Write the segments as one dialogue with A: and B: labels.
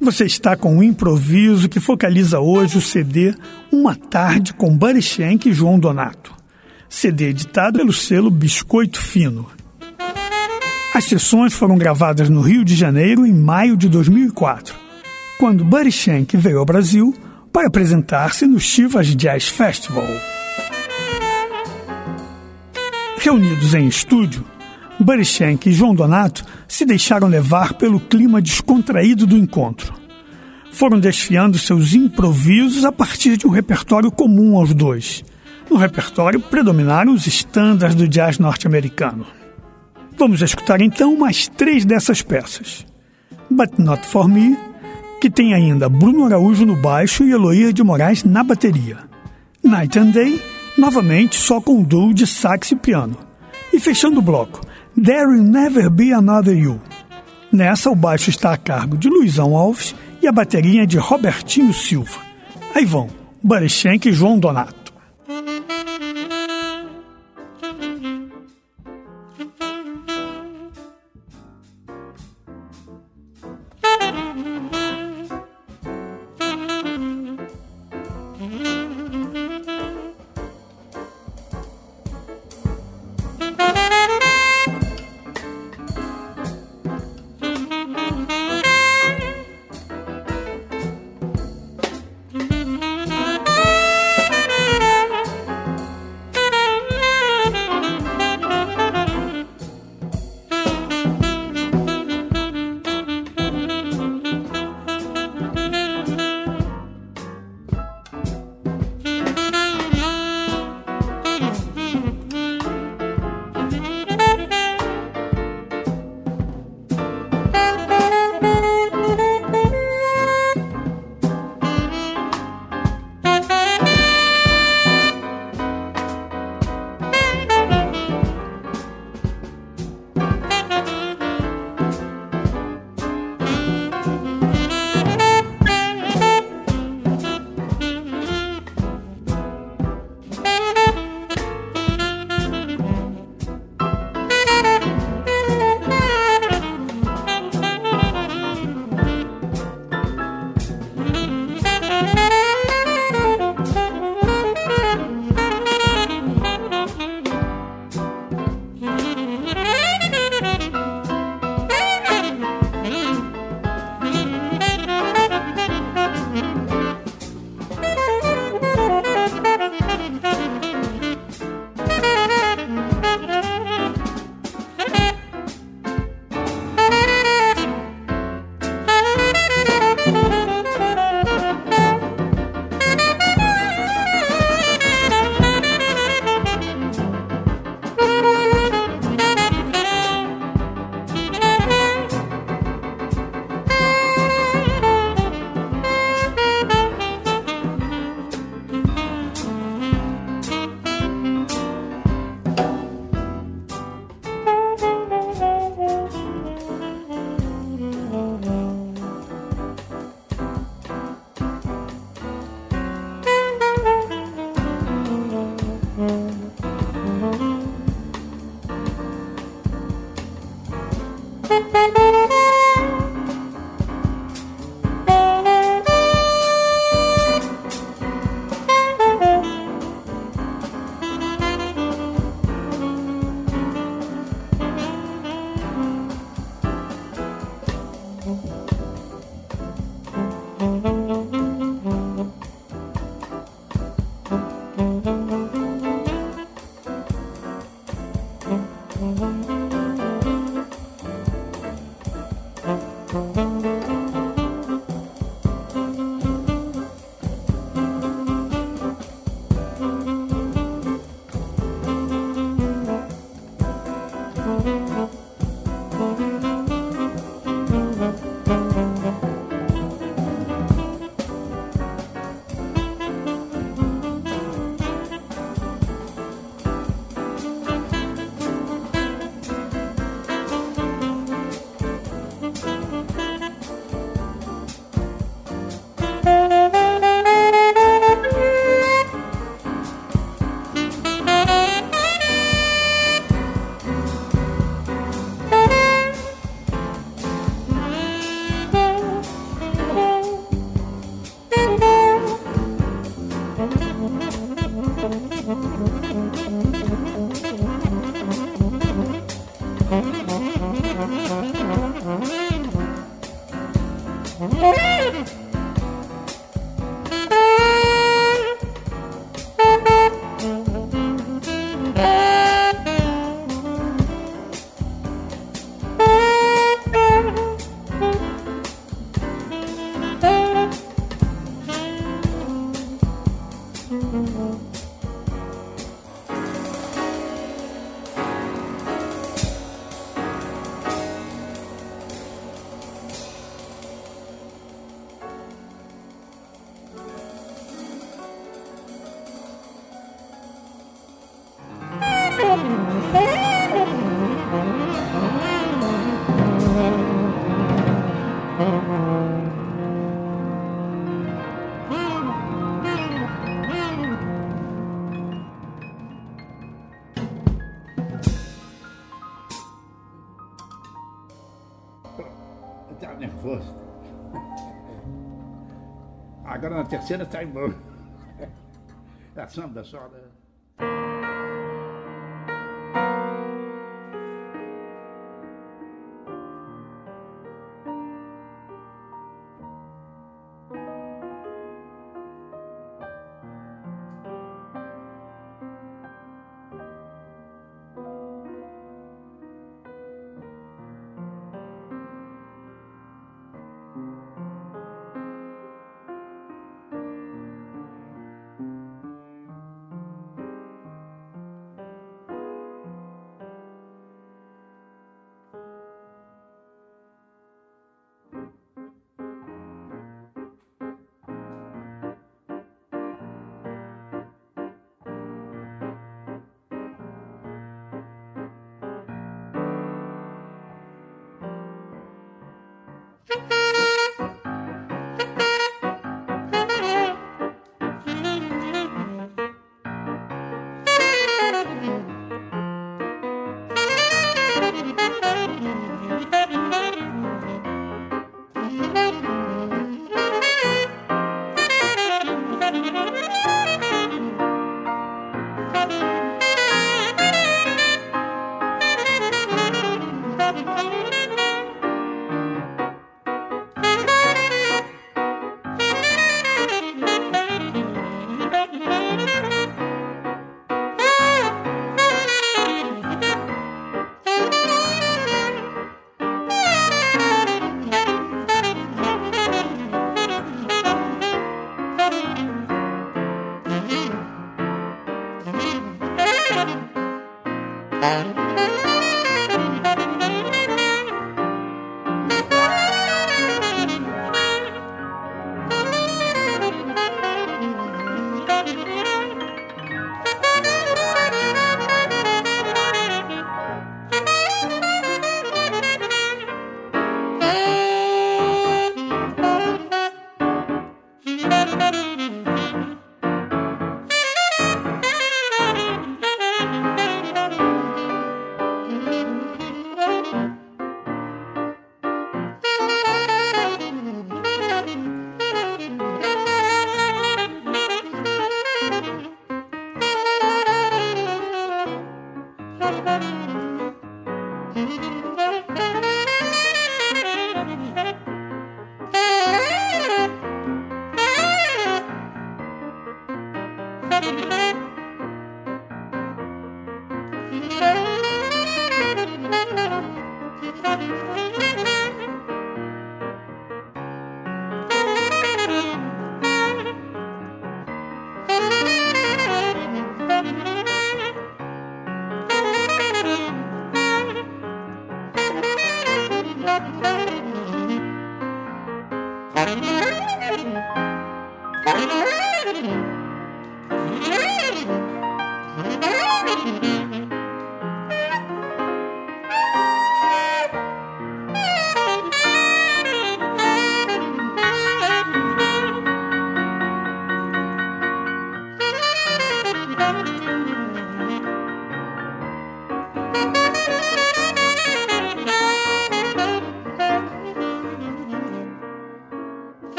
A: Você está com um improviso que focaliza hoje o CD Uma Tarde com Buddy Schenck e João Donato. CD editado pelo selo Biscoito Fino. As sessões foram gravadas no Rio de Janeiro em maio de 2004, quando Buddy Schenck veio ao Brasil para apresentar-se no Chivas Jazz Festival. Reunidos em estúdio, Buddy Schenck e João Donato se deixaram levar pelo clima descontraído do encontro. Foram desfiando seus improvisos a partir de um repertório comum aos dois. No repertório predominaram os estándares do jazz norte-americano. Vamos escutar então mais 3 dessas peças. But Not For Me, que tem ainda Bruno Araújo no baixo e Eloir de Moraes na bateria. Night and Day, novamente só com um duo de sax e piano. E fechando o bloco, There Will Never Be Another You. Nessa, o baixo está a cargo de Luizão Alves e a bateria é de Robertinho Silva. Aí vão, Buddy Schenck e João Donato.
B: Tá nervoso. Agora na terceira está embora. A samba só.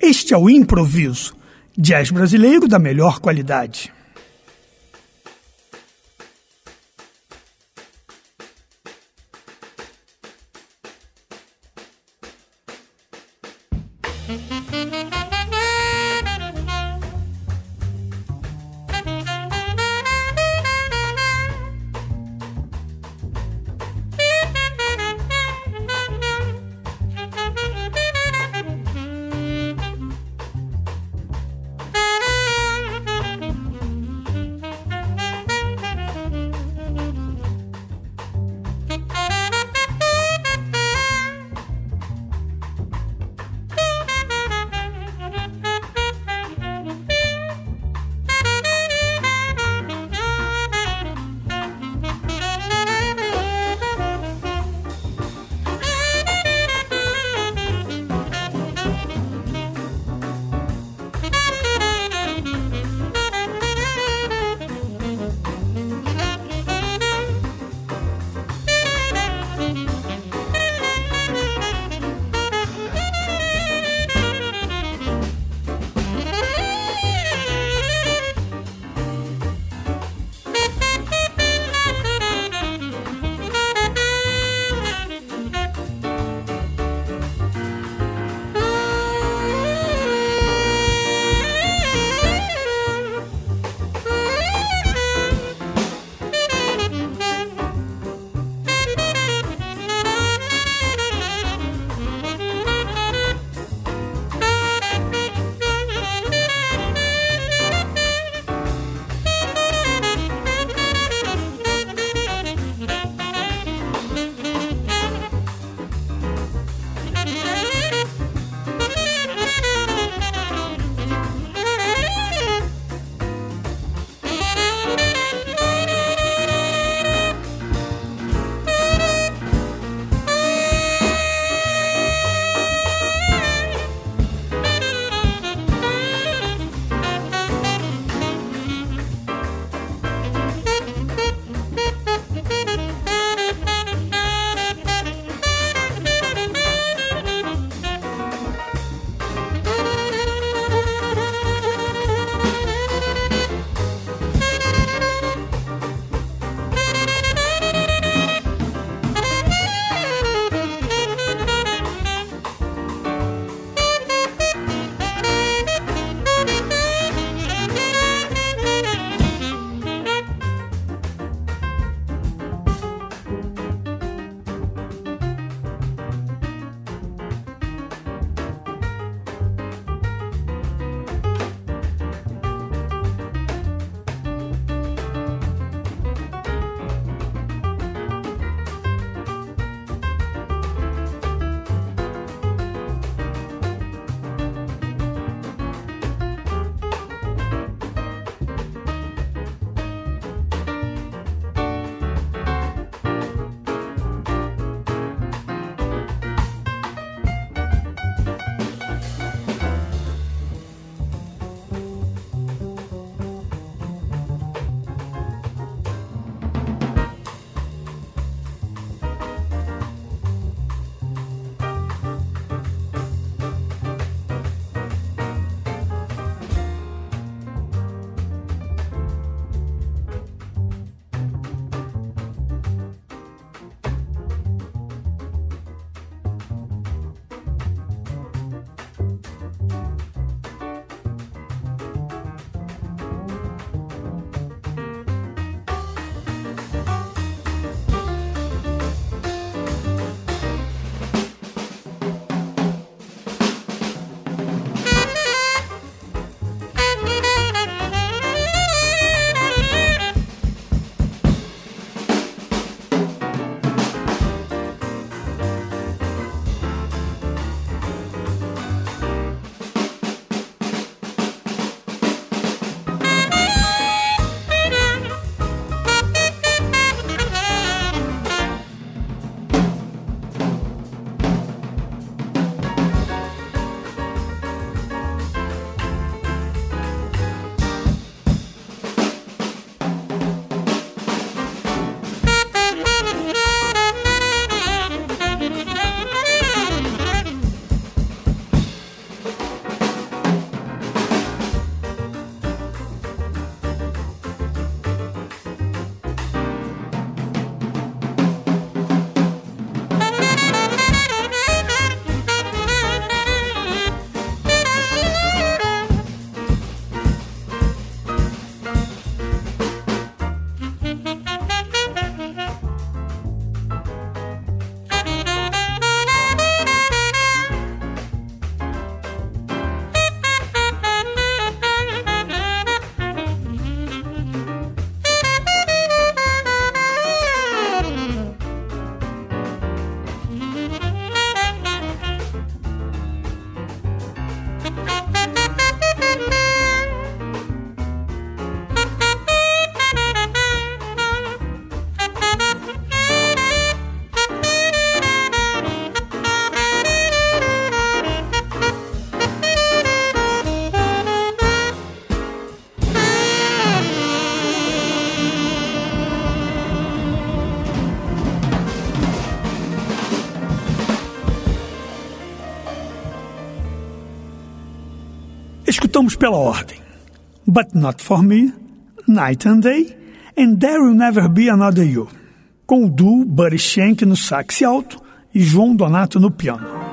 A: Este é o Improviso, jazz brasileiro da melhor qualidade. Escutamos pela ordem: But Not For Me, Night and Day, and There Will Never Be Another You, com o duo Buddy Shank no sax alto e João Donato no piano.